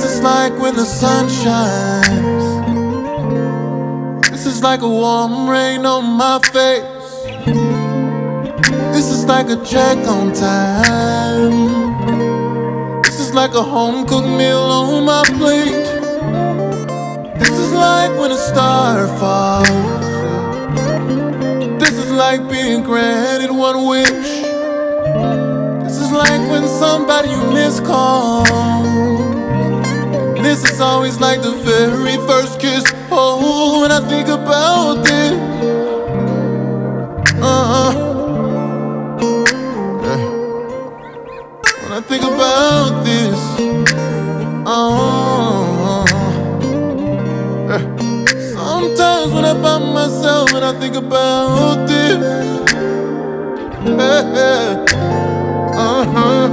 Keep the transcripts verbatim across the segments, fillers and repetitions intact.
This is like when the sun shines. This is like a warm rain on my face. This is like a check on time. This is like a home-cooked meal on my plate. This is like when a star falls. This is like being granted one wish. This is like when somebody you miss calls. This is always like the very first kiss. Oh, when I think about this, uh-uh. When I think about this, oh. Sometimes when I find myself when I think about this, uh-huh.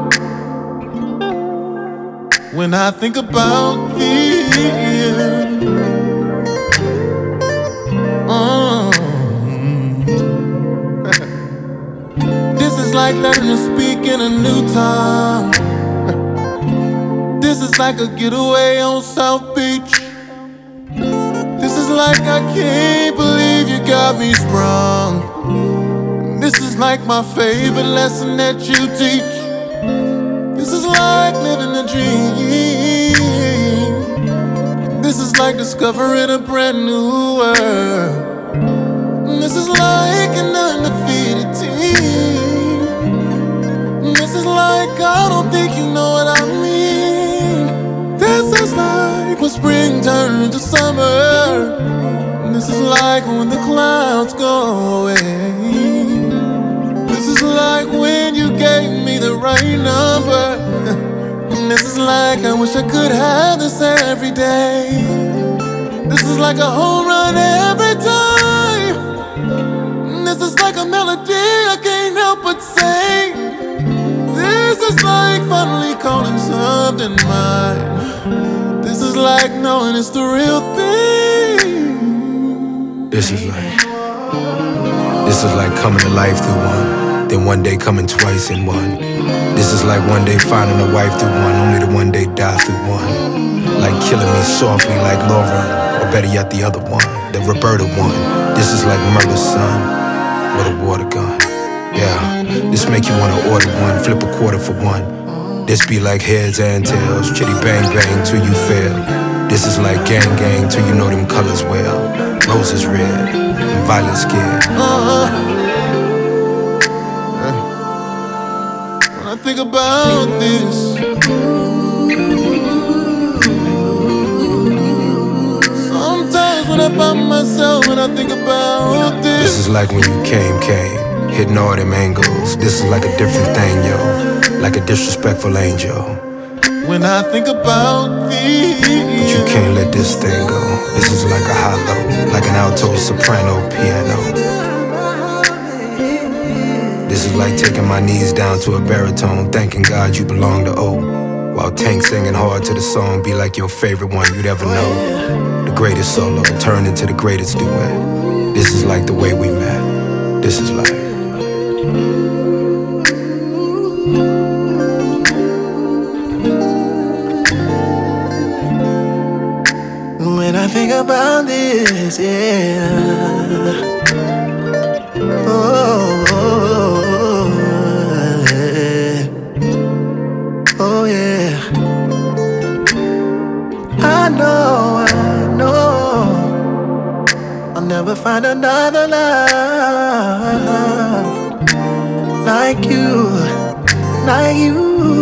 When I think about this, uh, this is like learning to speak in a new tongue. This is like a getaway on South Beach. This is like I can't believe you got me sprung. This is like my favorite lesson that you teach. This is like living a dream. This is like discovering a brand new world. This is like an undefeated team. This is like I don't think you know what I mean. This is like when spring turns to summer. This is like when the clouds go away. This is like when you gave me the right number. And this is like I wish I could have this every day. This is like a home run every time. This is like a melody I can't help but sing. This is like finally calling something mine. This is like knowing it's the real thing. This is like, this is like coming to life through one, then one day coming twice in one. This is like one day finding a wife through one, only to one day die through one. Like killing me softly like Laura, or better yet the other one, the Roberta one. This is like murder, son, with a water gun. Yeah, this make you wanna order one, flip a quarter for one. This be like heads and tails, chitty bang bang till you fail. This is like gang gang till you know them colors well. Roses red and violet skin. Uh-huh. When I think about this, sometimes when I find myself when I think about this. This is like when you came, came, hitting all them angles. This is like a different thing, yo, like a disrespectful angel. When I think about these, but you can't let this thing go. This is like a hollow, like an alto, soprano, piano. This is like taking my knees down to a baritone, thanking God you belong to O. While Tank singing hard to the song be like your favorite one you'd ever know. The greatest solo turned into the greatest duet. This is like the way we met. This is like when I think about this, yeah. Oh, oh, oh, yeah. Oh, yeah. I know, I know I'll never find another love like you, like you.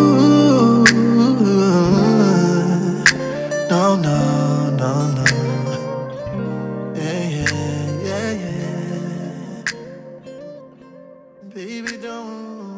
No, no. No, no. Yeah, yeah, yeah, yeah. Baby, don't.